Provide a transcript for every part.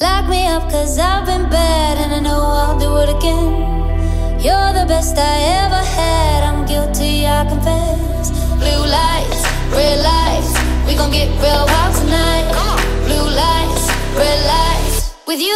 Lock me up cause I've been bad and I know I'll do it again. You're the best I ever had, I'm guilty, I confess. Blue lights, red lights, we gon' get real wild tonight. Blue lights, red lights, with you.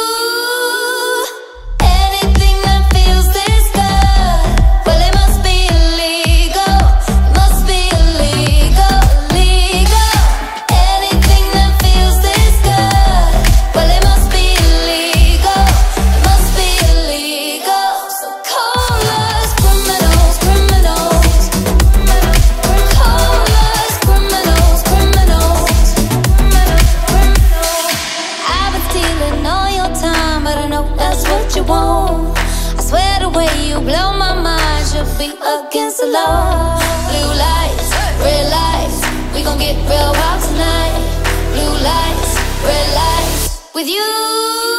Against the law. Blue lights, red lights, we gon' get real wild tonight. Blue lights, red lights, with you.